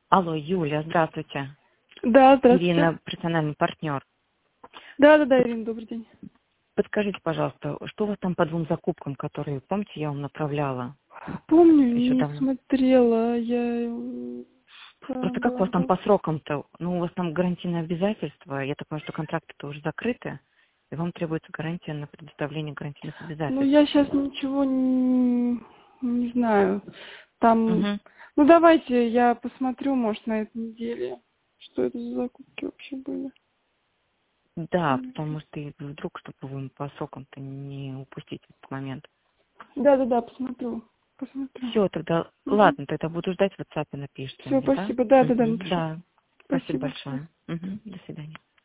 Алло, Юля, здравствуйте. Да, здравствуйте. Ирина, персональный партнер. Да, Ирина, добрый день. Подскажите, пожалуйста, что у вас там по 2 закупкам, которые, помните, я вам направляла Помню, еще не давно? смотрела, Просто как у вас там да. по срокам-то? Ну, у вас там гарантийное обязательство, я так понимаю, что контракты-то уже закрыты, и вам требуется гарантия на предоставление гарантийных Ну, обязательств. я сейчас ничего не знаю. Там, Угу. ну, давайте я посмотрю, может, на этой неделе, что это за закупки вообще были. Да, потому что и вдруг, чтобы вы по срокам-то не упустить этот момент. Да, посмотрю. Все, тогда, Угу. ладно, тогда буду ждать в WhatsApp, напишите Все, мне, да? спасибо. Да, Мгм. напишу. Да, спасибо Спасибо. большое. Мгм. До свидания.